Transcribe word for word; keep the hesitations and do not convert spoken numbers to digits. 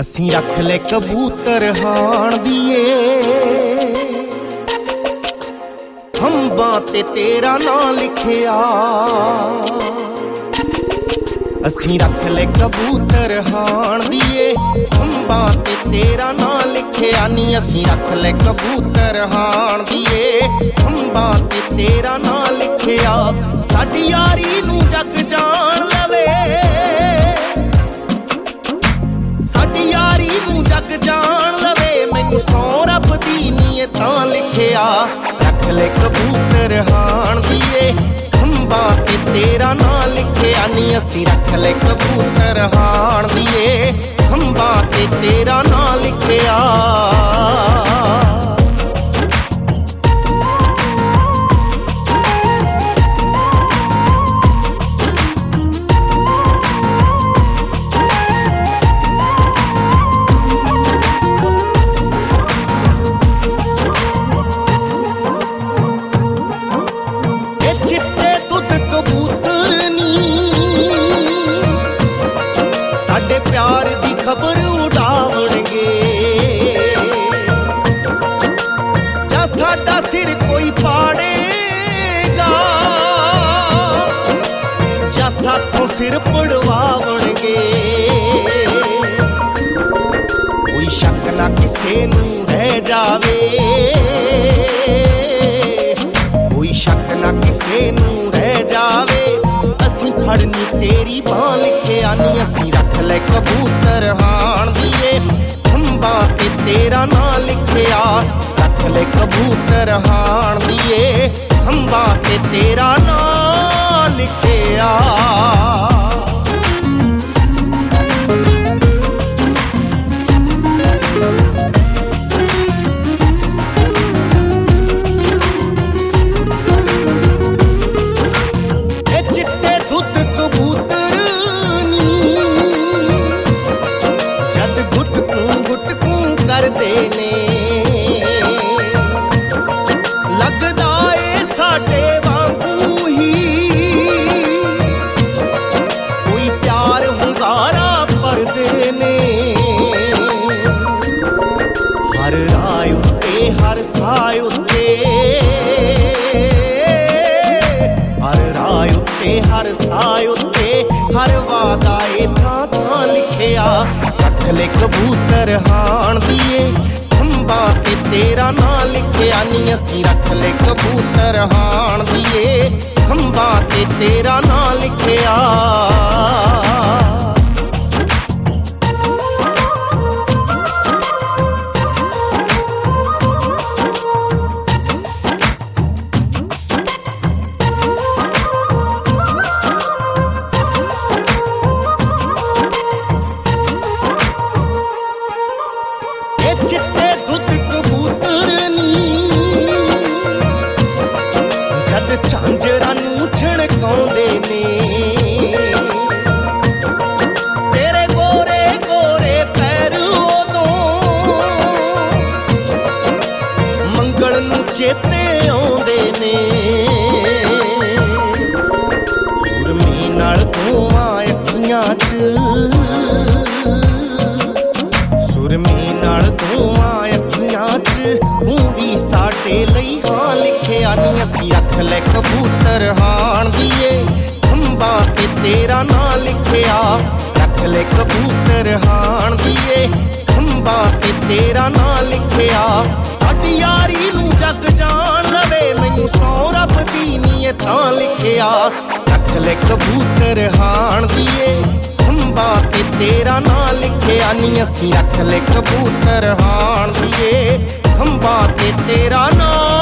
असीं रख ले कबूतर हाण दिए खंबां ते तेरा नां लिखिया। असीं रख ले कबूतर हाण दिए खंबां ते तेरा नां लिखिया नी। असीं रख ले कबूतर हाण दिए खंबां ते तेरा नां लिखिया। साडी यारी नूं जग जान लवे, साडी यारी नूं जग जान लवे, मैनू सौ रब दी नी तां लिखिया। रख ले कबूतर हाण दिए खंबां ते तेरा नां लिखिया नी। असीं रख ले कबूतर हाण दिए खंबां ते तेरा नां लिखिया। साडे प्यार दी खबर उड़ावणगे जा साडा सिर कोई पाड़ेगा, जा साथों सिर पड़वावणगे। कोई शक ना किसे नूं रह जावे, कोई शक ना किसे नूं रह जावे। असीं फड़नी तेरी बां लिखिया नी। असीं रख ले कबूतर हाण दिए खंबां ते तेरा नां लिखिया। रख ले कबूतर हाण दिए खंबां ते तेरा नां लिखिया। लगदा ए साडे वांगू ही कोई प्यार हुंगारा भरदे ने। हर राय उत्ते हर साय उत्ते, हर राय उत्ते हर साय उत्ते, हर वादा ए थां थां लिखिया। रख ले कबूतर हाण दिए खंबां ते तेरा नां लिखिया नी। असीं रख ले कबूतर हाण दिए खंबां ते तेरा नां लिखिया। चिट्टे दुध कबूतर नी जद झांजरा नूं छणकाउंदे ने। तेरे गोरे गोरे पैर उदों मंगल नूं चेते आउंदे ने। सुरमी नाल धोवां अखियां च, सुरमी नाल धोवां अखियां च, तूं भी साडे लई हां लिखिया नी। असीं रख ले कबूतर हाण दिए खंबां ते तेरा नां लिखिया। रख ले कबूतर हाण दिए खंबां ते तेरा नां लिखिया। साडी यारी नूं जग जान लवे, मैनू सौ रब दी नी तां लिखिया। रख ले कबूतर हाण दिए खंबां ते तेरा नां लिखिया नी। असीं रख ले कबूतर हाण दिए खंबां ते तेरा नां